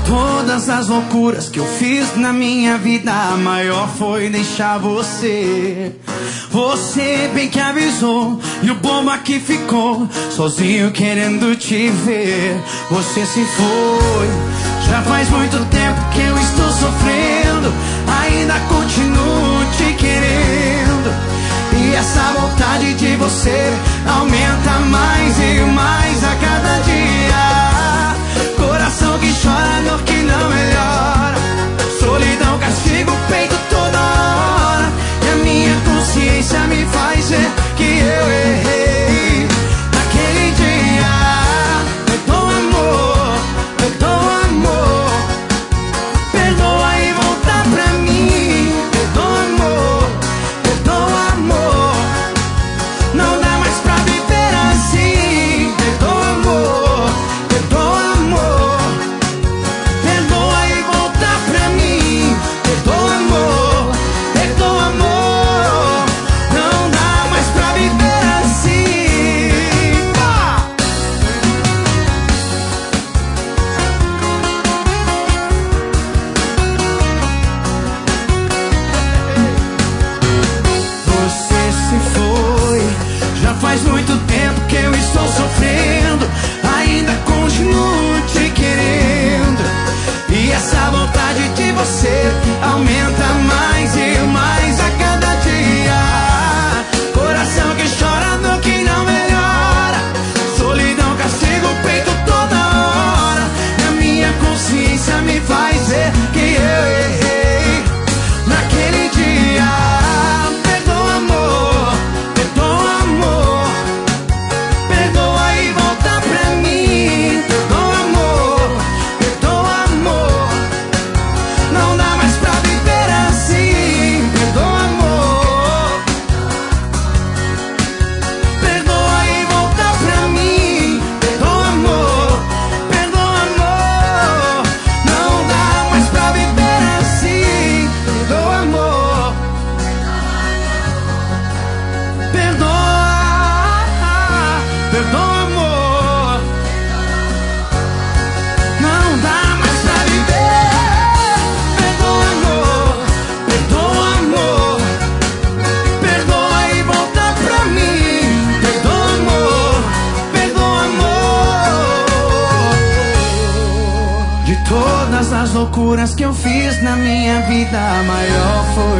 todas as loucuras que eu fiz na minha vida, a maior foi deixar você. Você bem que avisou, e o bomba que ficou sozinho querendo te ver. Você se foi, já faz muito tempo que eu estou sofrendo, ainda continuo te querendo. E essa vontade de você aumenta mais e mais a cada dia. Coração que chora, dor que não melhora, solidão castiga o peito toda hora. E a minha consciência me faz ver que eu errei naquele dia. Perdoa amor, perdoa amor, perdoa e volta pra mim. Perdoa amor, perdoa amor, não dá mais pra viver assim. Perdoa amor, perdoa amor, perdoa e volta pra mim. Perdoa amor, perdoa amor, não dá mais pra viver assim. Pá! Você se foi, já faz muito tempo que eu estou sofrendo, ainda continuo te querendo. E essa vontade de você aumenta mais e mais a cada dia. Coração que chora, dor que não melhora, solidão castiga o peito toda hora. E a minha consciência me faz ver que eu errei naquele dia. Perdoa amor, perdoa amor, perdoa e volta pra mim. Perdoa amor, perdoa amor, não dá mais pra viver assim. Perdoa amor, perdoa e volta pra mim. Perdoa amor, perdoa amor, não dá mais pra viver assim. Perdoa amor, perdoa, perdoa amor, não dá mais pra viver. Perdoa amor, perdoa amor, perdoa e volta pra mim. Perdoa amor, perdoa amor. De todas as loucuras que eu fiz na minha vida, a maior foi